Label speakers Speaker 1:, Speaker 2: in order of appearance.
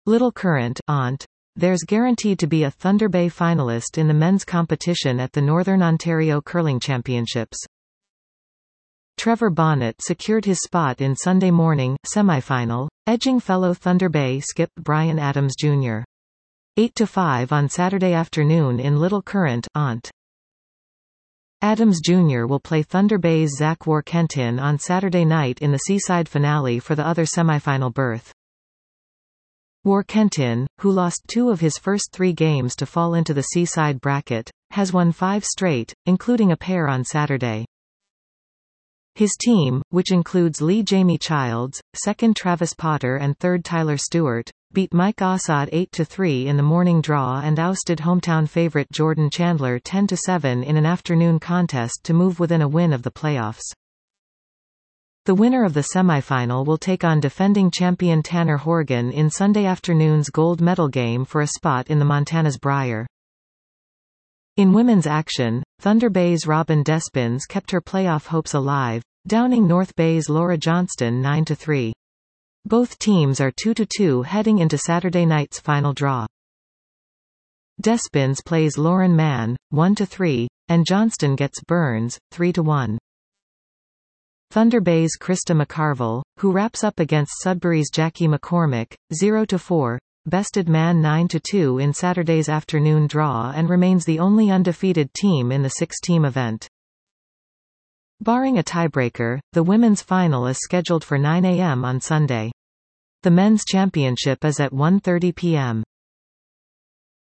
Speaker 1: Little Current, Ont. There's guaranteed to be a Thunder Bay finalist in the men's competition at the Northern Ontario Curling Championships. Trevor Bonnet secured his spot in Sunday morning semifinal, edging fellow Thunder Bay skip Bryan Adams Jr. 8-5 on Saturday afternoon in Little Current, Ont. Adams Jr. will play Thunder Bay's Zach Warkentin on Saturday night in the Seaside finale for the other semifinal berth. Warkentin, who lost 2 of his first 3 games to fall into the Seaside bracket, has won 5 straight, including a pair on Saturday. His team, which includes lead Jamie Childs, second Travis Potter and third Tyler Stewart, beat Mike Assad 8-3 in the morning draw and ousted hometown favorite Jordan Chandler 10-7 in an afternoon contest to move within a win of the playoffs. The winner of the semifinal will take on defending champion Tanner Horgan in Sunday afternoon's gold medal game for a spot in the Montana's Brier. In women's action, Thunder Bay's Robin Despins kept her playoff hopes alive, downing North Bay's Laura Johnston 9-3. Both teams are 2-2 heading into Saturday night's final draw. Despins plays Lauren Mann, 1-3, and Johnston gets Burns, 3-1. Thunder Bay's Krista McCarville, who wraps up against Sudbury's Jackie McCormick, 0-4, bested Mann 9-2 in Saturday's afternoon draw and remains the only undefeated team in the 6-team event. Barring a tiebreaker, the women's final is scheduled for 9 a.m. on Sunday. The men's championship is at 1:30 p.m.